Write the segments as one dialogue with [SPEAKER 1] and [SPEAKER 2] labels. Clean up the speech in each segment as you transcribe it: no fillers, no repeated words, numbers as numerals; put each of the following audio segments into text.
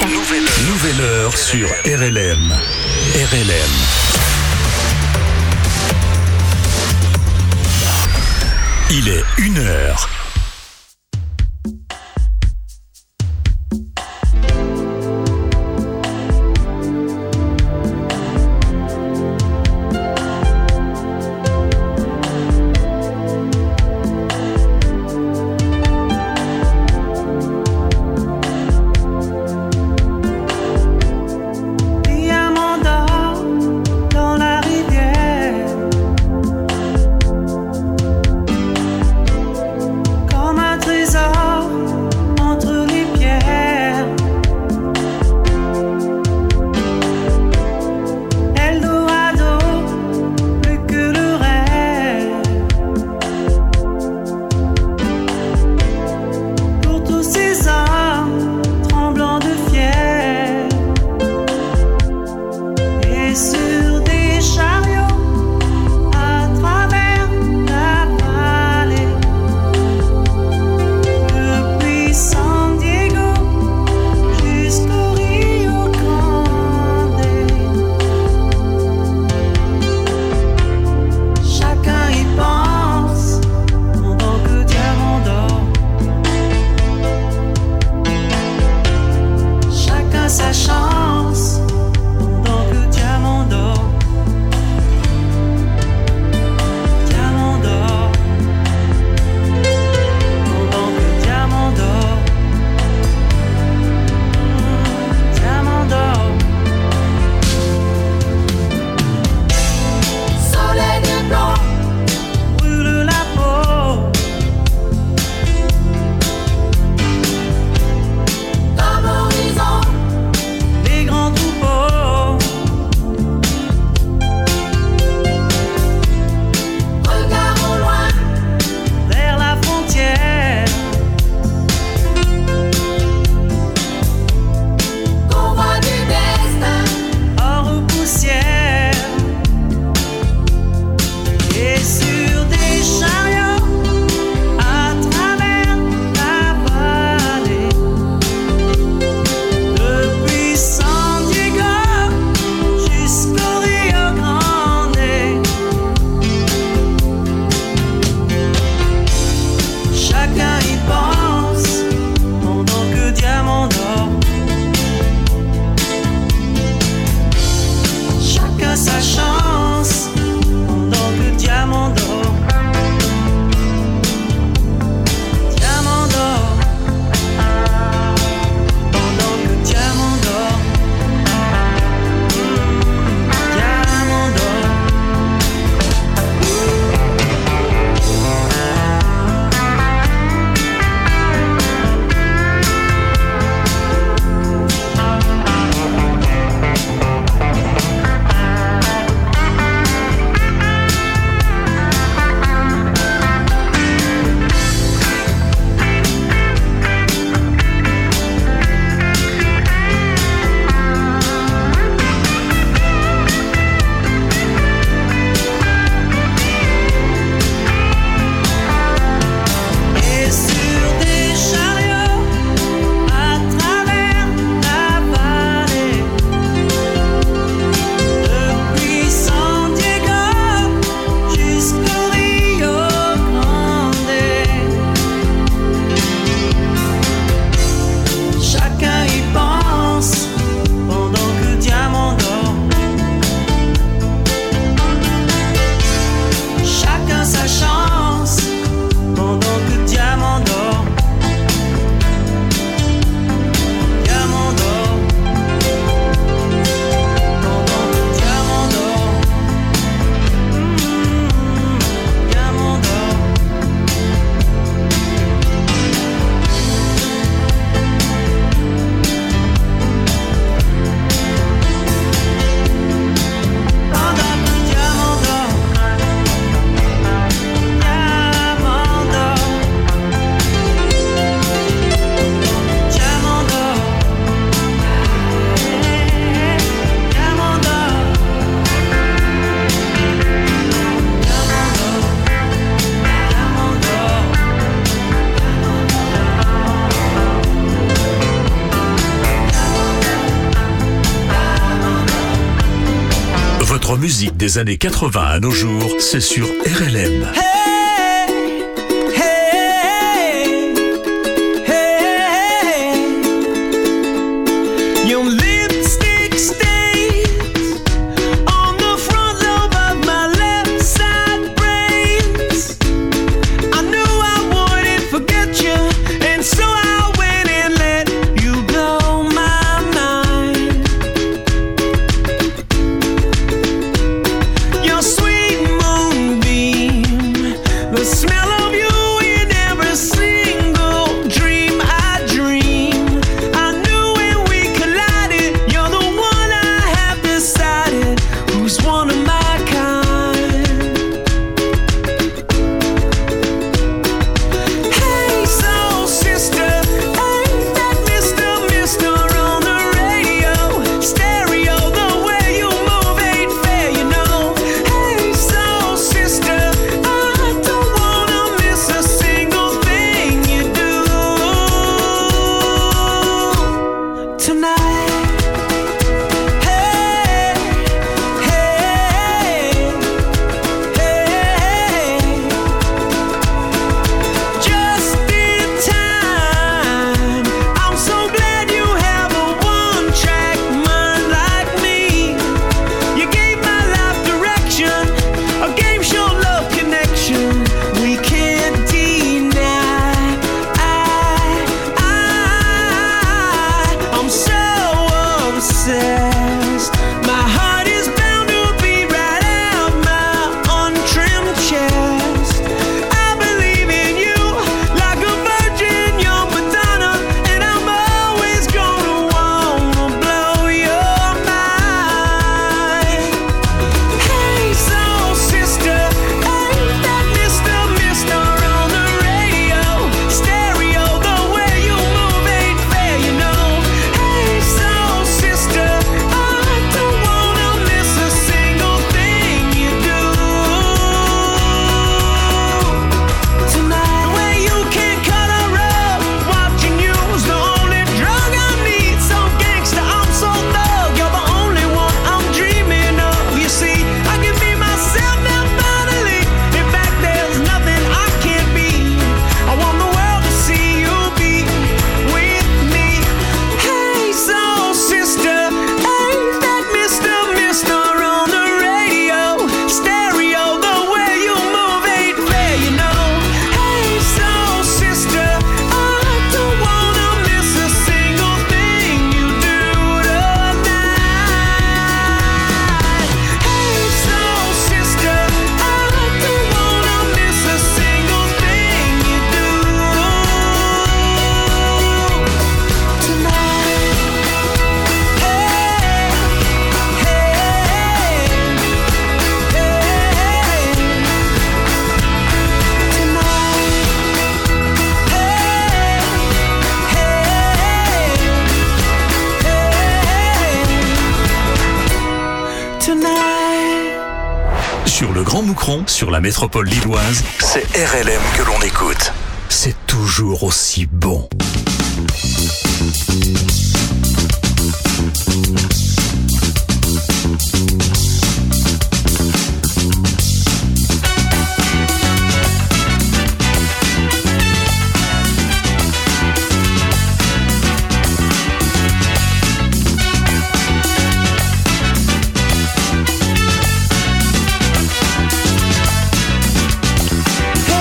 [SPEAKER 1] Nouvelle heure sur RLM. RLM. Il est 1h. meilleure musique des années 80 à nos jours, c'est sur RLM. Sur le Grand Moucron, sur la métropole lilloise, c'est RLM que l'on écoute. C'est toujours aussi bon.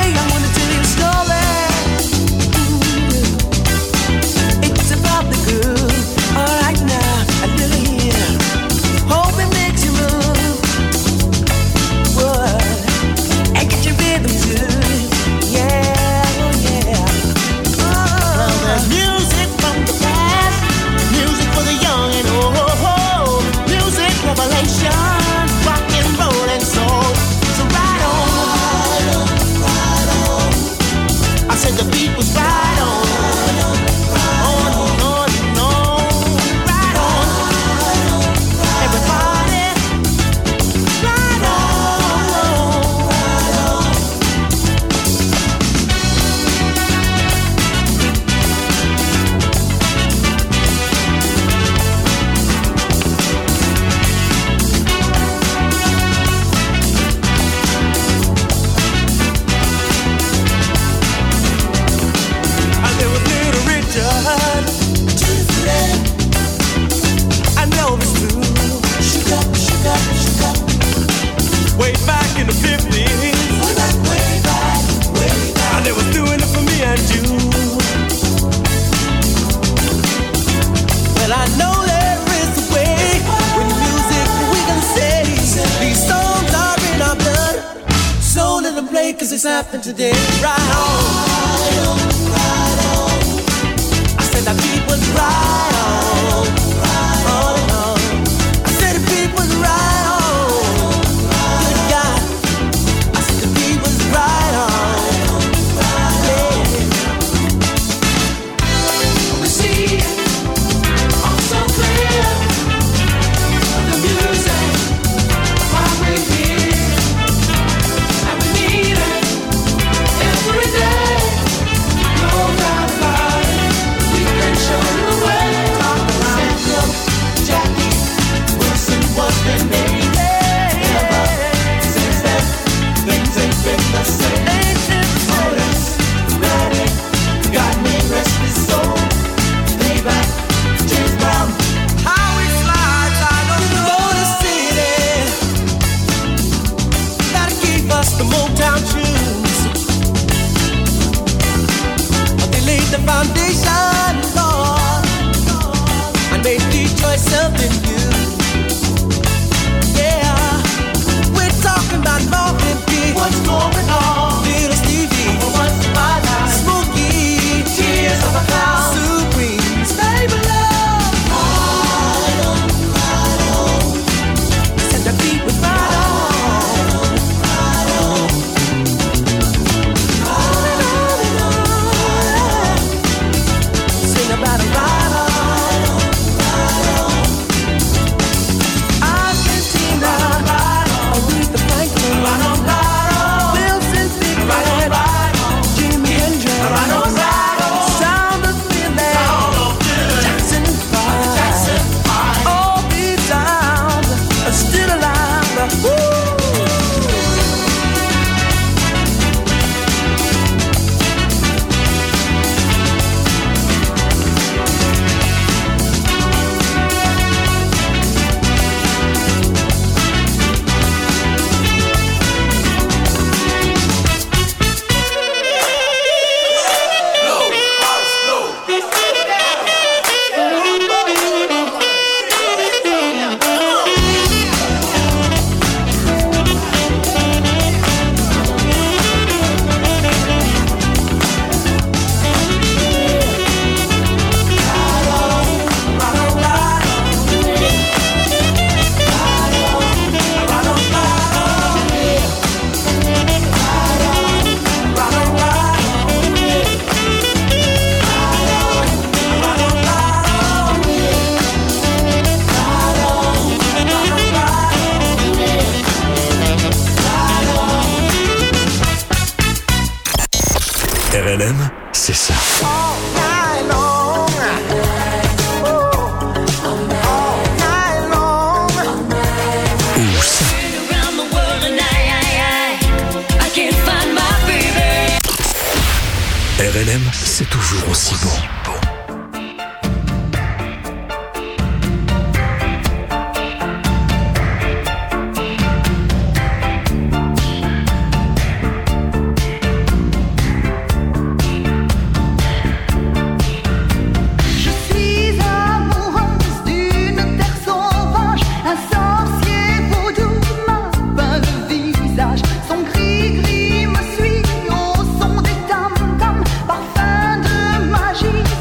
[SPEAKER 2] It's about the good. I know there is a way. With music we can say these songs are in our blood. So let them play 'cause it's happening today. Right on, right on. I said the beat was right on, on and on. I said the beat was right on. Good God, I said the beat was right on. Yeah. We see it all so clear. The music, why we're here, and we need it every day. No doubt about it, we can show the way. Central, Jackie Wilson was the name. Ever since then, things ain't been the same. Otis Redding got me restless soul. Playback, James Brown. How it slides, I don't know the city. Gotta keep us the Motown tunes. They laid the foundation, Lord, and made Detroit something new. Yeah, we're talking about Marvin Gaye. What's going on? Little Stevie. What's my life? Smokey. Tears of a clown. Supremes. Baby love. Right on, right on. Said the beat was right on. Right on, right on. Sing about a right on. Argentina, Aretha Franklin, Wilson Pickett, Jimi Hendrix, Sound of Feeling, Jackson 5. All these sounds are still alive. Woo!
[SPEAKER 1] RLM, c'est ça. Ou ça. RLM, c'est toujours aussi bon.
[SPEAKER 3] Gris me suit au son des tam-tams, parfum de magie.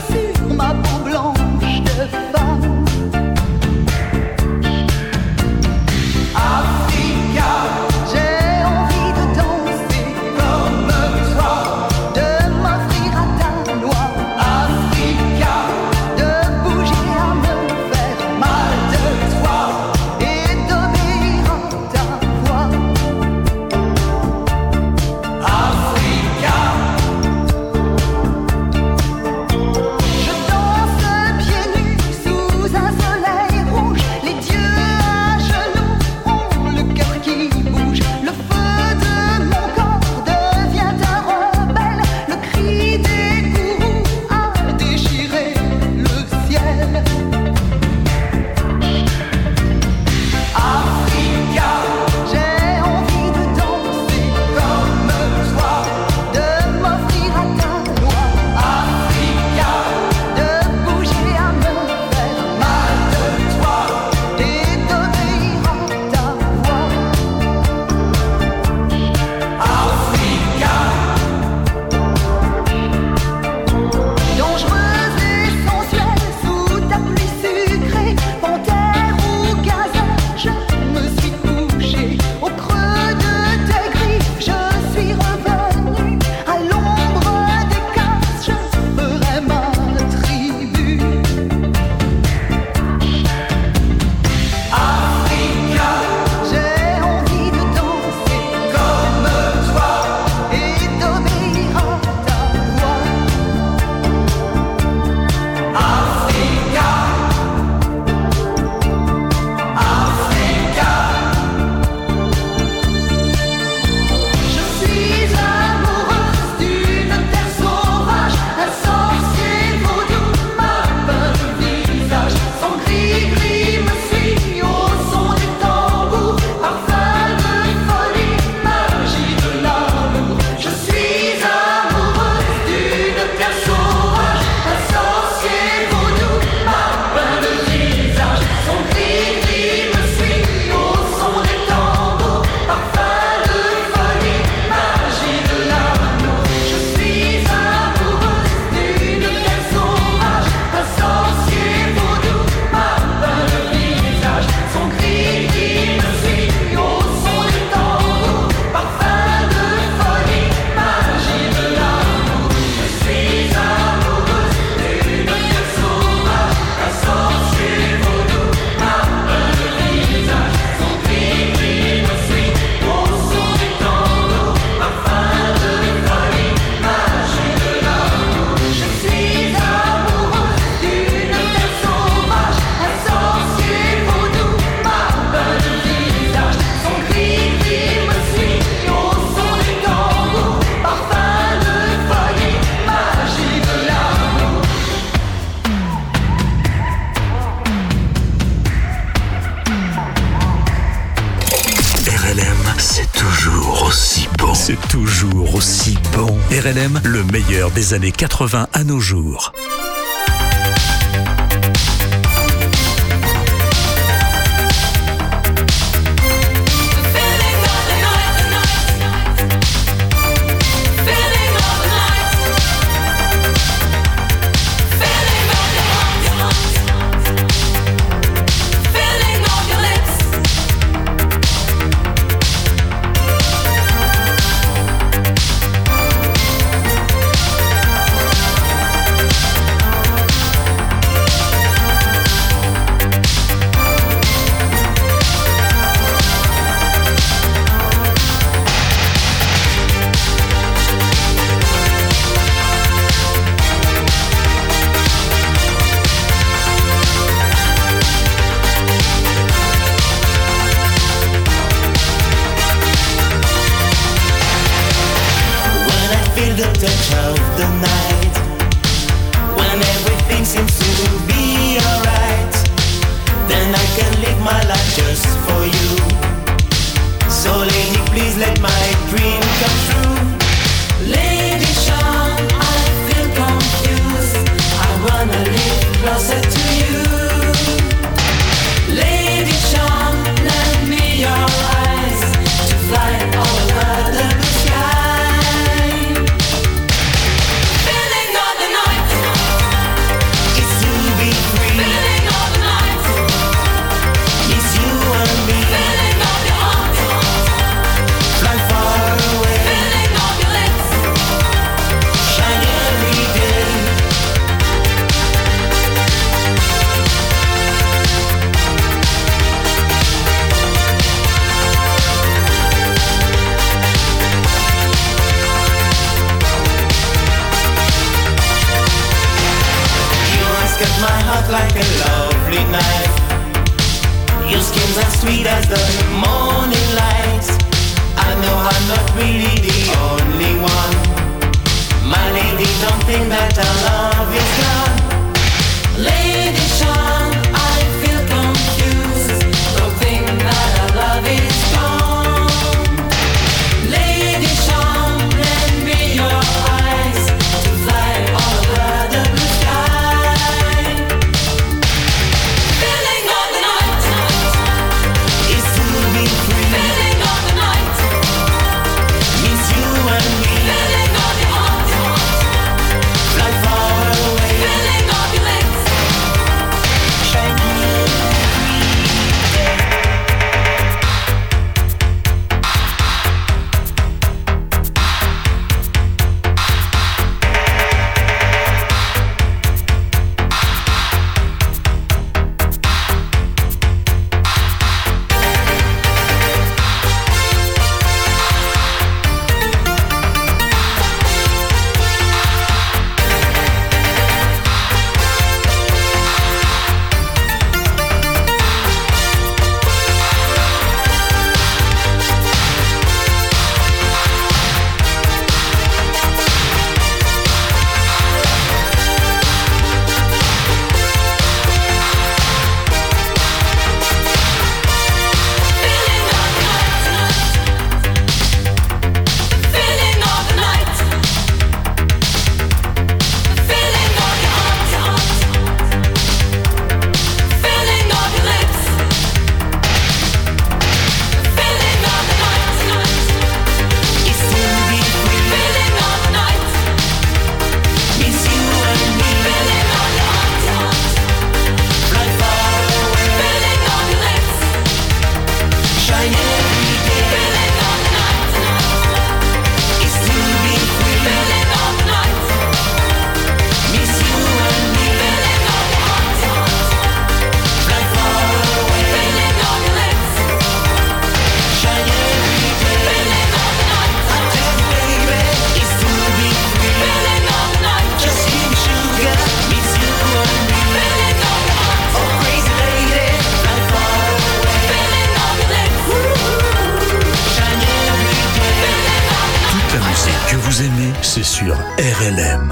[SPEAKER 1] c'est toujours aussi bon. RLM, le meilleur des années 80 à nos jours. c'est sur RLM.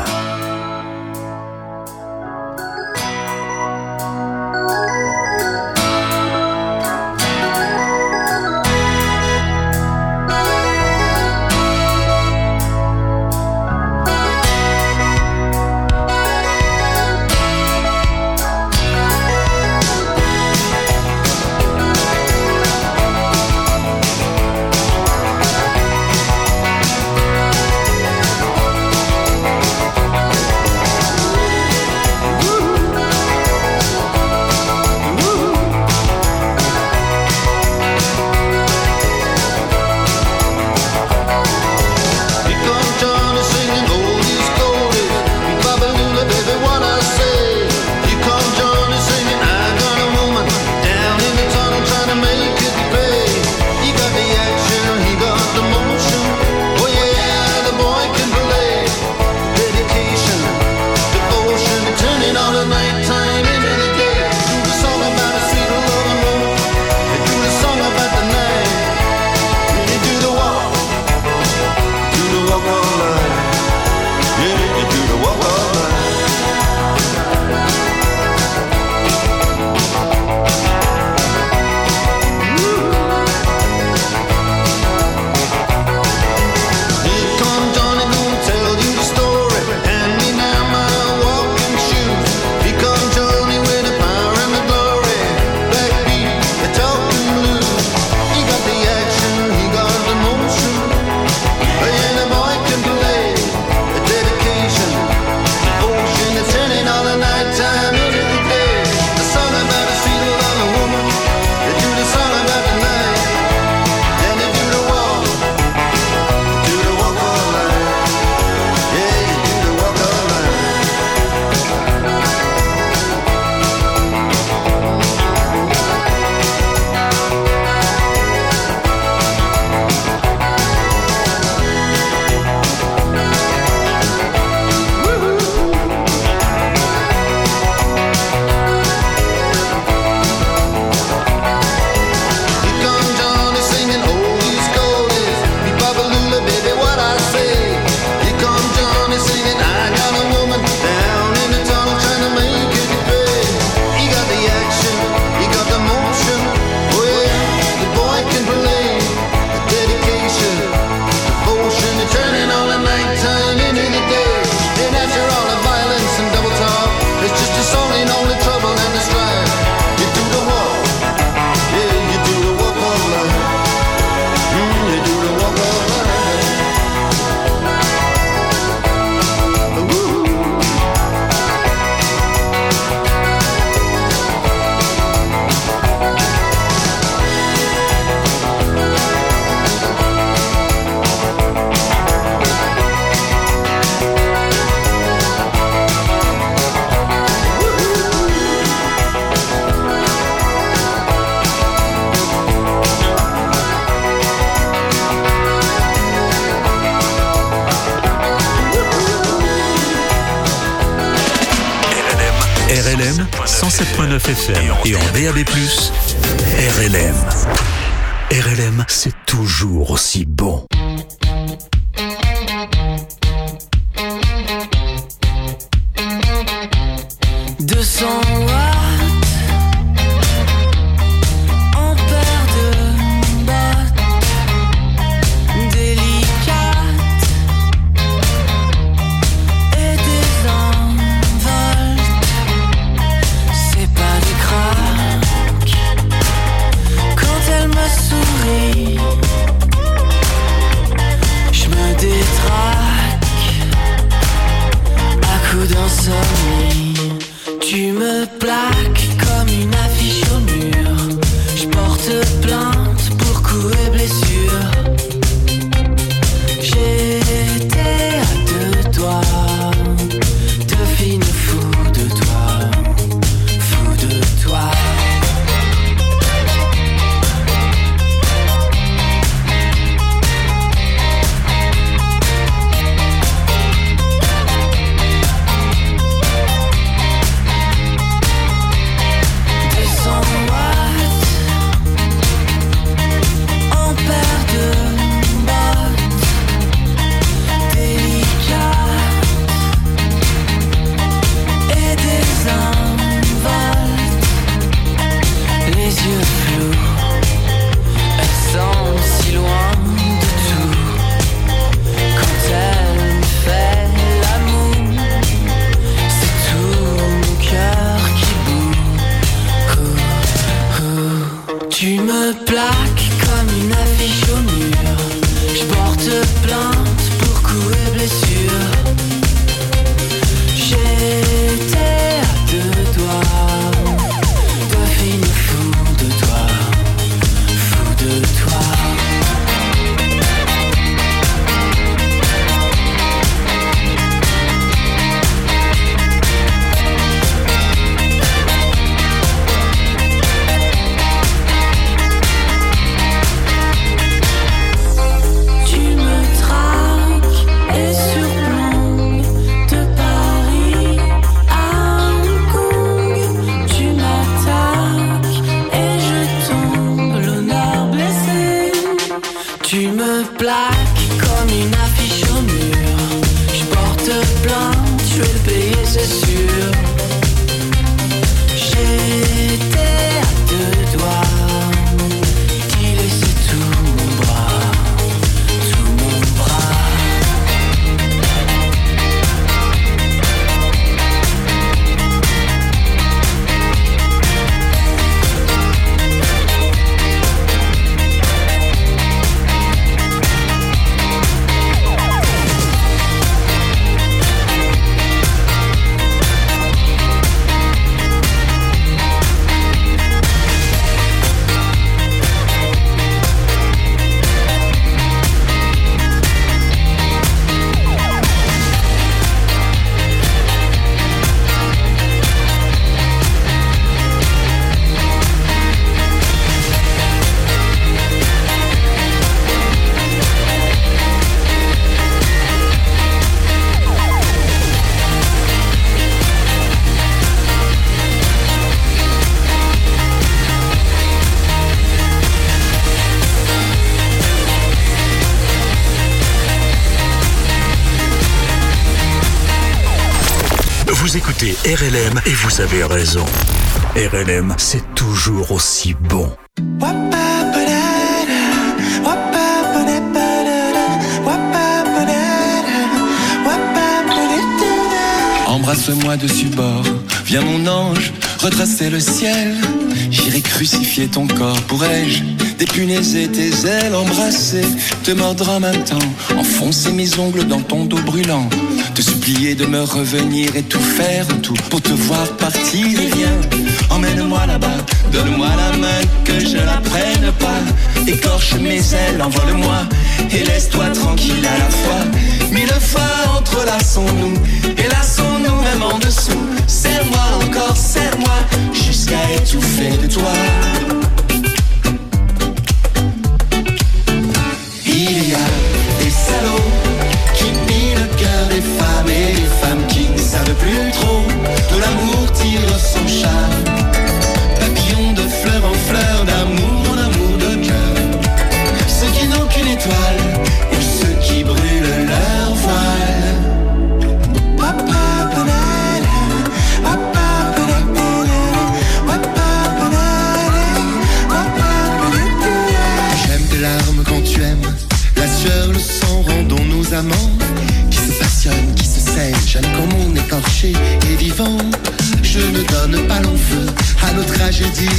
[SPEAKER 1] 107.9 FM et en DAB+, RLM. RLM, c'est toujours aussi bon.
[SPEAKER 3] 200 watts, ampères de bottes, délicates et désinvoltes. C'est pas des craques quand elle me sourit. Je me détraque à coups d'insomnie. Tu me plaques comme une affiche au mur. Je porte plainte pour coups et blessures. J'étais à deux doigts de finir fou de toi, fou de toi. Tu me plaques comme une affiche au mur. Je porte plainte pour coups et blessures. J'étais à deux doigts de finir fou de toi, fou de toi. Tu me plaques comme une affiche au mur. Je porte plainte, je vais le payer, c'est sûr. J'étais à deux doigts d'y laisser tout mon bras, tout mon bras.
[SPEAKER 1] Vous écoutez RLM et vous avez raison. RLM, c'est toujours aussi bon.
[SPEAKER 4] Embrasse-moi dessus bord, viens mon ange, retracer le ciel. J'irai crucifier ton corps, pourrais-je dépunaiser tes ailes, embrasser, te mordre en même temps, enfoncer mes ongles dans ton dos brûlant, te supplier de me revenir et tout faire, tout pour te voir partir. Et viens, emmène-moi là-bas, donne-moi la main, que je la prenne pas, écorche mes ailes, envole-moi et laisse-toi tranquille à la fois. Mille fois entrelaçons-nous et lassons-nous même en dessous. Serre-moi encore, serre-moi jusqu'à étouffer de toi. Il y a des salauds qui pillent le cœur des femmes et des femmes qui ne savent plus trop de l'amour tire son charme.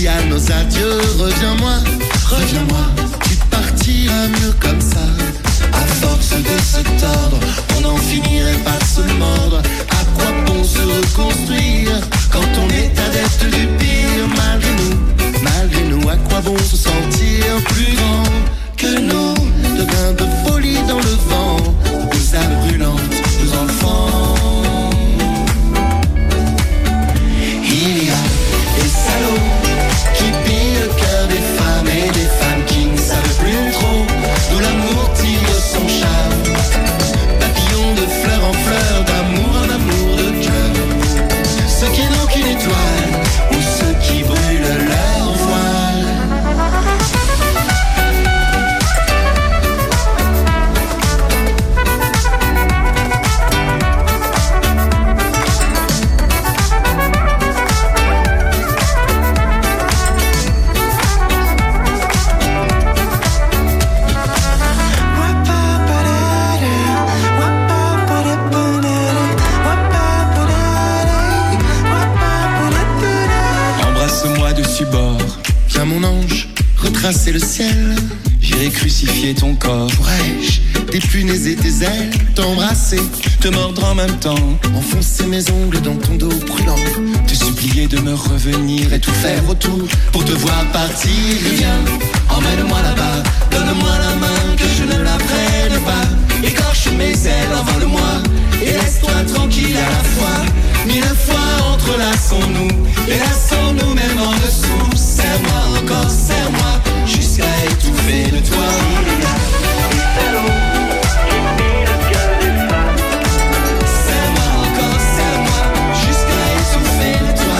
[SPEAKER 5] dis à nos adieux. Reviens-moi, reviens-moi, tu partiras mieux comme ça. À force de se tordre, on n'en finirait pas de se mordre. À quoi bon se reconstruire quand on est adepte du pire? Malgré nous, à quoi bon se sentir plus grand que nous? De grains de folie dans le vent, deux âmes brûlantes, deux enfants. Il y a des salauds qui pillent le cœur des femmes et des femmes qui ne savent plus trop d'où l'amour tire son charme. Papillons de fleur en fleur, d'amour en amour de cœur. Ceux qui n'ont qu'une étoile ou ceux qui brûlent leur voile. Viens mon ange, retracer le ciel.
[SPEAKER 4] J'irai crucifier ton corps.
[SPEAKER 5] Pourrais-je dépunaiser tes ailes, t'embrasser,
[SPEAKER 4] te mordre en même temps,
[SPEAKER 5] enfoncer mes ongles dans ton dos brûlant,
[SPEAKER 4] te supplier de me revenir et tout faire autour
[SPEAKER 5] pour te voir partir. Viens, emmène-moi là-bas, donne-moi la main que je ne la prenne pas. Écorche mes ailes, envole-moi et laisse-toi tranquille à la fois. 1000 fois entrelaçons-nous et laissons-nous même en dessous. Serre-moi encore, serre-moi jusqu'à étouffer de toi. Il y a des salauds qui pillent le cœur des femmes. Serre-moi encore, serre-moi jusqu'à étouffer de toi.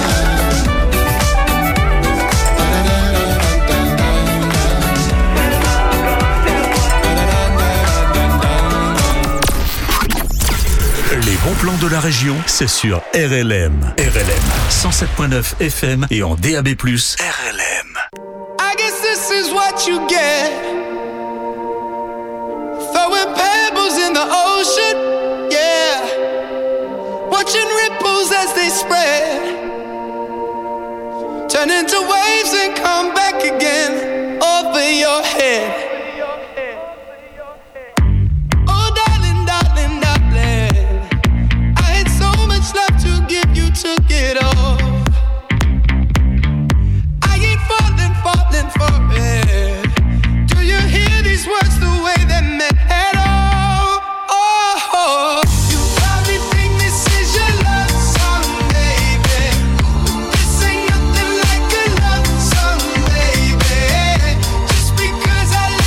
[SPEAKER 1] Les bons plans de la région, c'est sur RLM. RLM 107.9 FM et en DAB+. RLM.
[SPEAKER 2] I guess this is what you get. Throwing pebbles in the ocean, yeah. Watching ripples as they spread. Turn into waves and come back again over your head. Took it all. I ain't falling for it. Do you hear these words the way they're meant at all? Oh, you probably think this is your love song, baby. This ain't nothing like a love song, baby. Just because I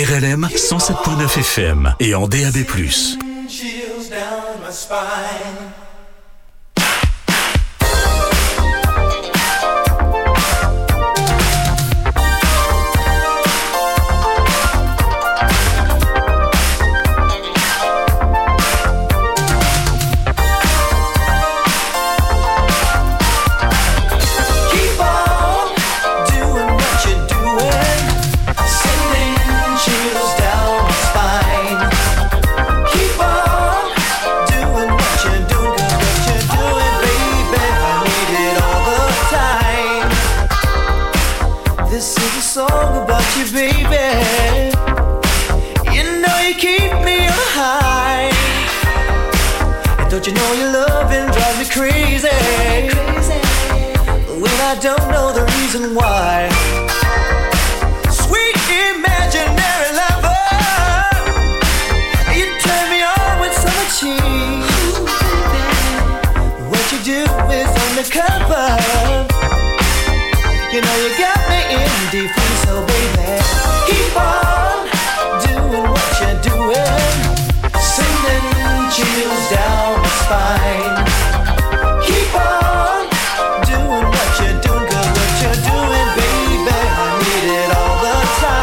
[SPEAKER 1] RLM 107.9 FM et en DAB+.
[SPEAKER 2] Chills down my spine.
[SPEAKER 5] Don't you know your loving drives me crazy, when I don't know the reason why. Sweet imaginary lover, you turn me on with so much ease. What you do is undercover. You know you got me in deep freeze, so baby, keep on doing what you're doing, sending chills down my spine. Keep on doing what you're doing, 'cause what you're doing, baby, I need it all the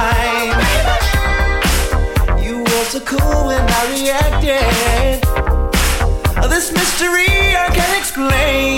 [SPEAKER 5] time. You were so cool when I reacted. This mystery I can't explain,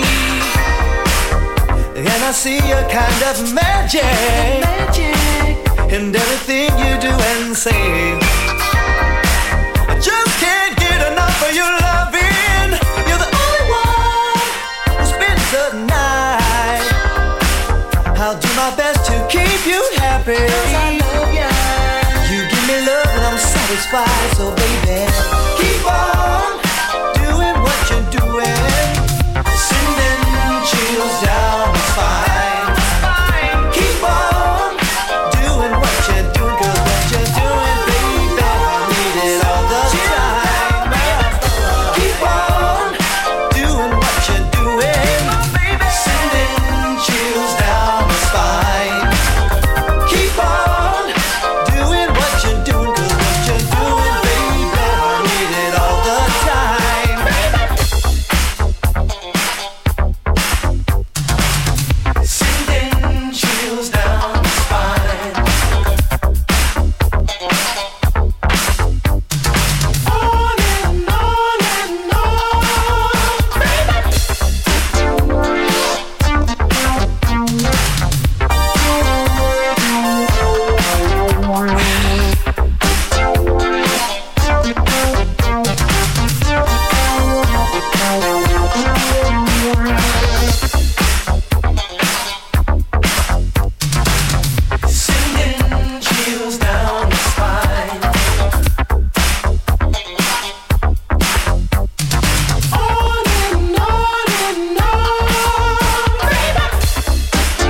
[SPEAKER 5] and I see a kind of magic in everything you do and say. I just can't get enough of your loving. You're the only one who spends the night. I'll do my best to keep you happy. I love ya. You give me love and I'm satisfied. So baby, keep on doing what you're doing, sending chills down my spine. Keep on doing what you're doing, 'cause what you're doing, baby, I need it all the time. Keep on doing what you're doing, sending chills down my spine. Keep on doing what you're doing, 'cause what you're doing, baby, I need it all the time. Sending chills down my spine. On and on and on, baby. Sending chills down my spine. On and on, baby.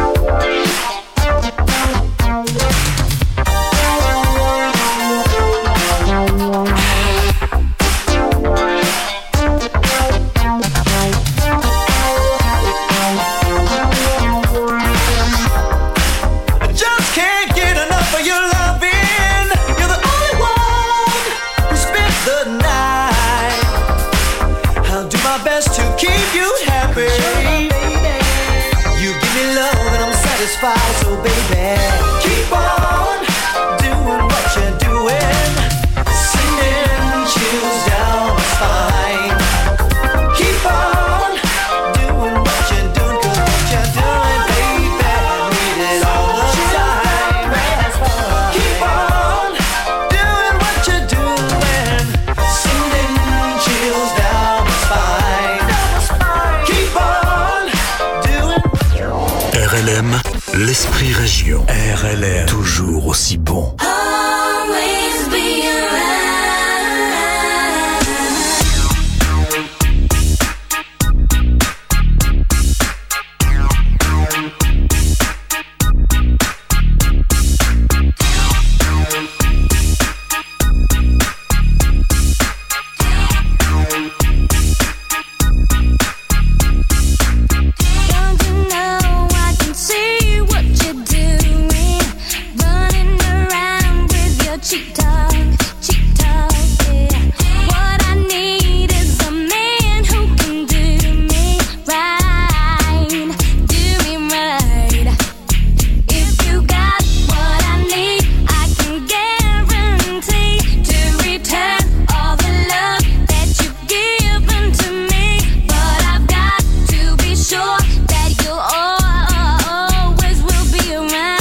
[SPEAKER 5] I just can't get enough of your loving. You're the only one who spends the night. I'll do my best to keep you happy. You give me love and I'm satisfied. So baby, keep on doing what you're doing, sending chills down my spine. Keep on doing what you're doing, 'cause what you're doing, baby, I need it all the time. Keep on doing what you're doing, sending chills down my spine. Keep on doing.
[SPEAKER 1] RLM, l'esprit région. RLM, toujours aussi bon.
[SPEAKER 6] Always be around. Don't you know I can see what you're doing, running around cheap talk, yeah. What I need is a man who can do me right, do me right. If you got what I need, I can guarantee to return all the love that you've given to me. But I've got to be sure that you always will be around.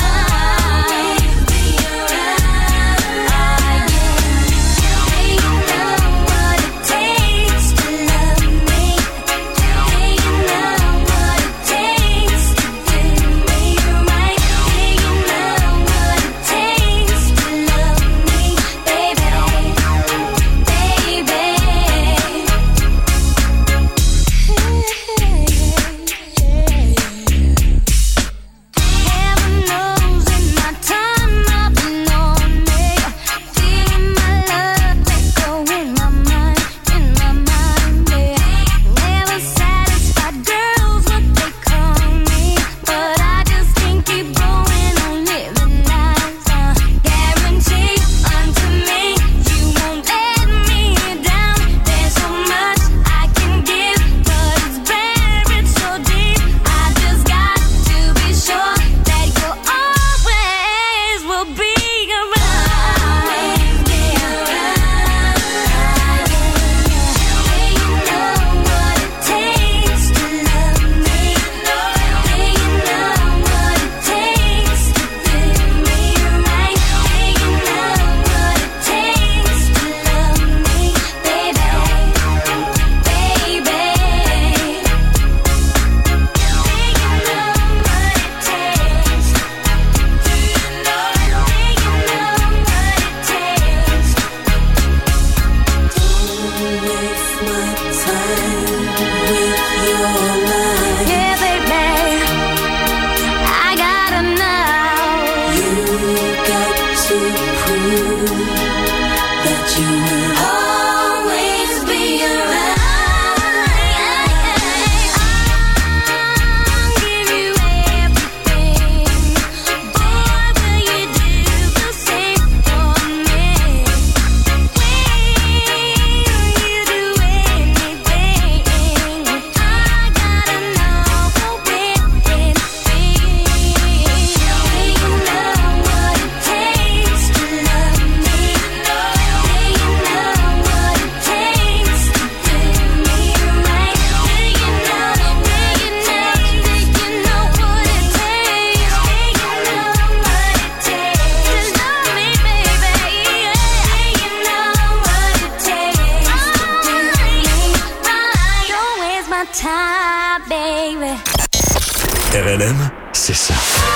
[SPEAKER 1] RLM, c'est ça.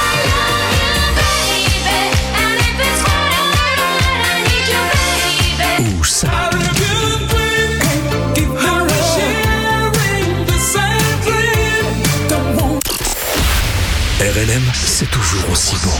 [SPEAKER 1] Ou ça. RLM, c'est toujours aussi bon.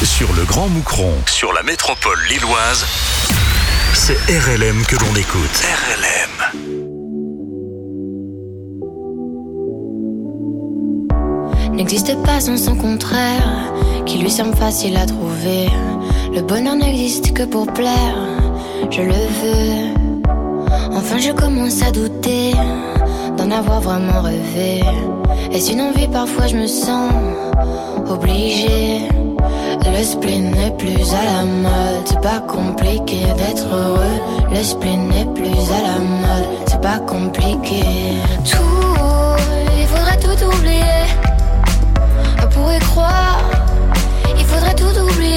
[SPEAKER 1] Sur le Grand Moucron, sur la métropole lilloise, c'est RLM que l'on écoute. RLM.
[SPEAKER 6] N'existe pas sans son contraire, qui lui semble facile à trouver. Le bonheur n'existe que pour plaire, je le veux. Enfin je commence à douter d'en avoir vraiment rêvé. Est-ce une envie? Parfois je me sens obligée. Le spleen n'est plus à la mode, c'est pas compliqué d'être heureux. Le spleen n'est plus à la mode, c'est pas compliqué. Tout, il faudrait tout oublier. On pourrait croire, il faudrait tout oublier.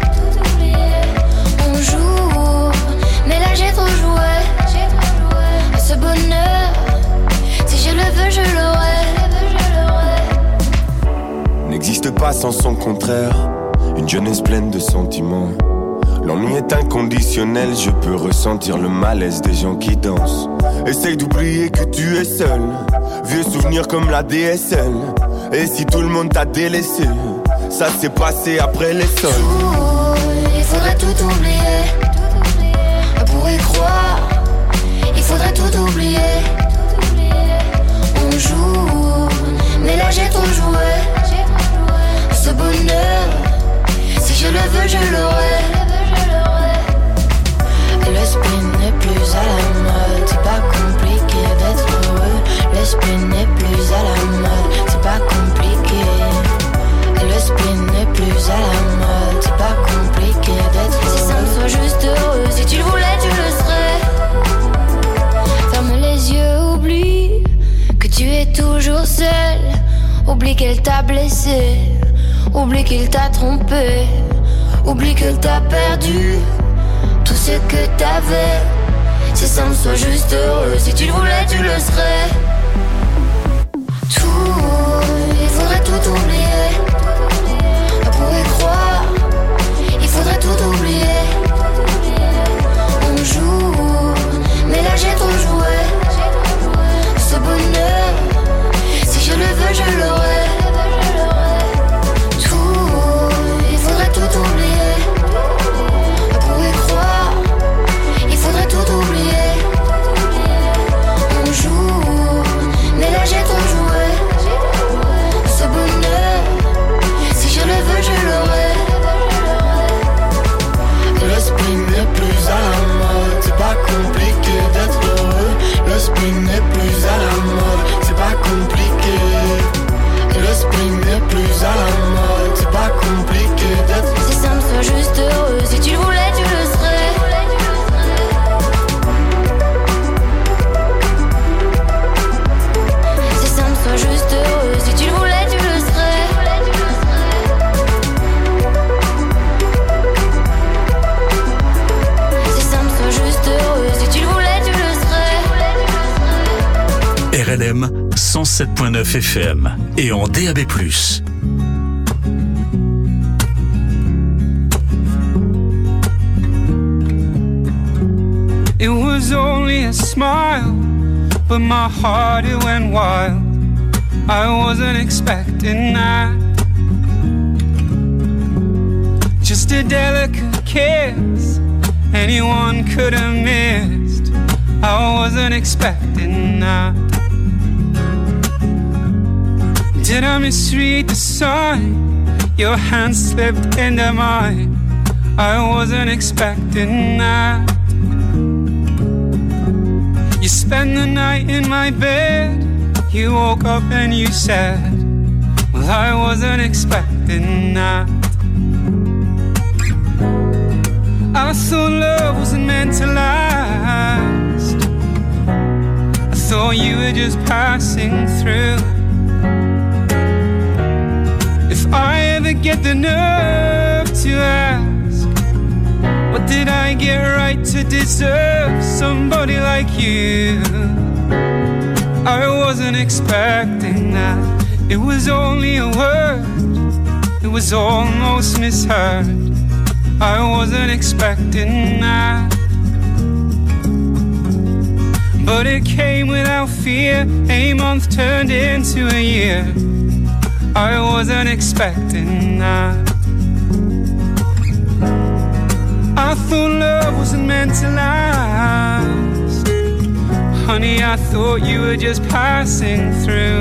[SPEAKER 6] On joue, mais là j'ai trop joué. Ce bonheur, si je le veux, je l'aurai.
[SPEAKER 7] N'existe pas sans son contraire, une jeunesse pleine de sentiments. L'ennui est inconditionnel, je peux ressentir le malaise des gens qui dansent. Essaye d'oublier que tu es seul, vieux souvenirs comme la DSL. Et si tout le monde t'a délaissé, ça s'est passé après les sols.
[SPEAKER 6] Il faudrait tout oublier. On pourrait croire, il faudrait tout oublier. On joue, mais là j'ai trop joué. Ce bonheur, si je le veux, je l'aurai. Le spleen n'est plus à la mode, c'est pas compliqué d'être heureux. Le spleen n'est plus à la mode, c'est pas compliqué. Le spleen n'est plus à la mode, c'est pas compliqué d'être heureux. Si simple, sois juste heureux, si tu le voulais, tu le serais. Ferme les yeux, oublie que tu es toujours seul. Oublie qu'elle t'a blessé, oublie qu'il t'a trompé, oublie que t'as perdu tout ce que t'avais. C'est simple, sois juste heureux, si tu le voulais, tu le serais. Tout, il faudrait tout oublier. On pourrait croire, il faudrait tout oublier. On joue, mais là j'ai trop joué. Ce bonheur, si je le veux, je l'aurai. Tout, il faudrait tout oublier. On pourrait croire, il faudrait tout oublier. On joue, mais là j'ai trop joué. Ce bonheur, si je le veux, je l'aurai. Le spleen n'est plus à la mode, c'est pas compliqué d'être heureux. Le spleen n'est plus à la mode, c'est pas compliqué. Le spleen n'est plus à la mode, c'est pas compliqué d'être. C'est simple, sois juste heureux, si tu le voulais, tu le serais. C'est simple, sois juste heureux, si tu le voulais, tu le serais. C'est simple, sois juste heureux, si tu le voulais, tu le serais.
[SPEAKER 1] RLM 107.9 FM et en DAB+.
[SPEAKER 8] It was only a smile, but my heart it went wild. I wasn't expecting that. Just a delicate kiss, anyone could have missed. I wasn't expecting that. Did I misread the sign? Your hand slipped into mine. I wasn't expecting that. You spent the night in my bed. You woke up and you said, well, I wasn't expecting that. I thought love wasn't meant to last. I thought you were just passing through. If I ever get the nerve to ask, what did I get right to deserve somebody like you? I wasn't expecting that. It was only a word, it was almost misheard. I wasn't expecting that. But it came without fear. A month turned into a year. I wasn't expecting that. I thought love wasn't meant to last. Honey, I thought you were just passing through.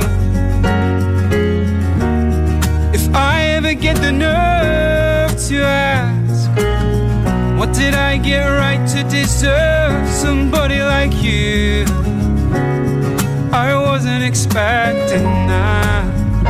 [SPEAKER 8] If I ever get the nerve to ask, what did I get right to deserve somebody like you? I wasn't expecting that.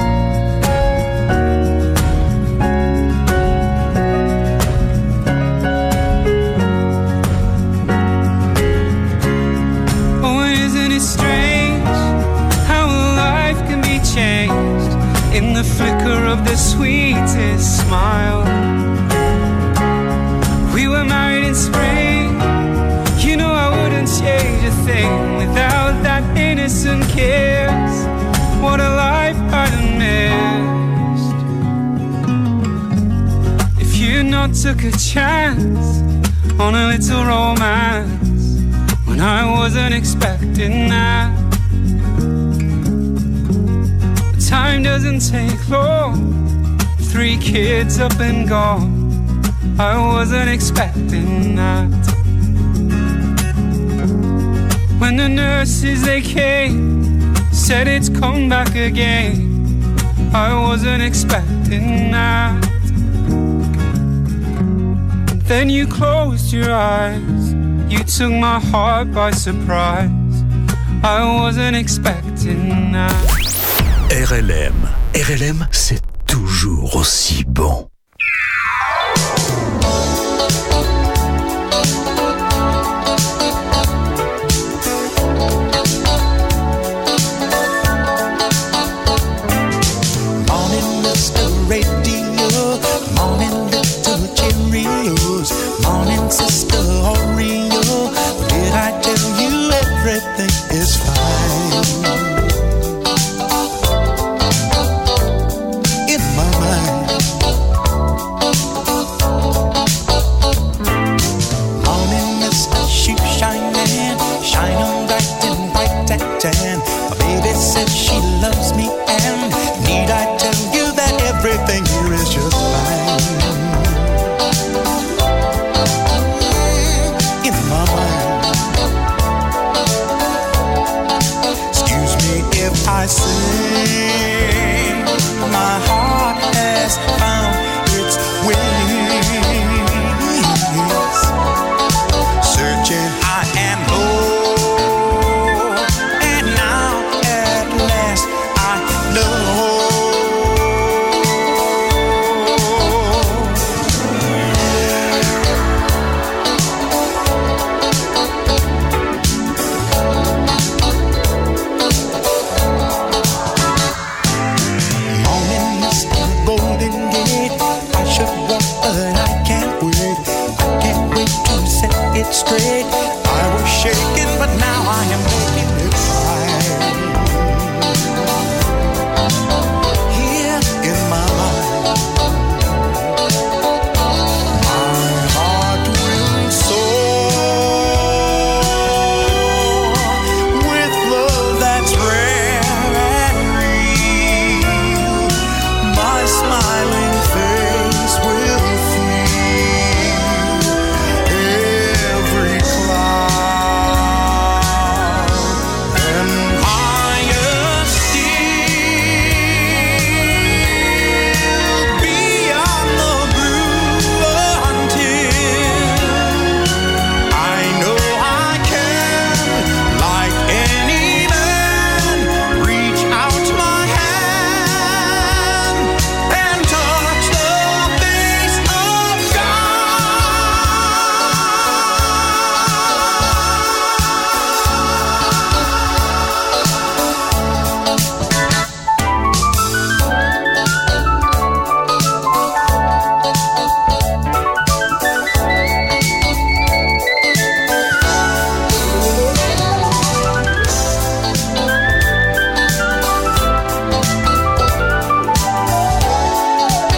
[SPEAKER 8] Oh, and isn't it strange how life can be changed in the flicker of the sweetest smile? We were married in spring. You know I wouldn't change a thing without that innocent kiss. What a life I'd have missed if you not took a chance on a little romance when I wasn't expecting that. But time doesn't take long. 3 kids up and gone. I wasn't expecting that. When the nurses they came, said it's come back again, I wasn't expecting that. Then you closed your eyes, you took my heart by surprise. I wasn't expecting that.
[SPEAKER 1] RLM, c'est toujours aussi bon.
[SPEAKER 5] Morning, Sister Oreo. Did I tell you everything is fine? In my mind. Morning, Mr. Shoe Shining, shining bright and white and tan. My baby said she loves me, and need I tell you that everything here is just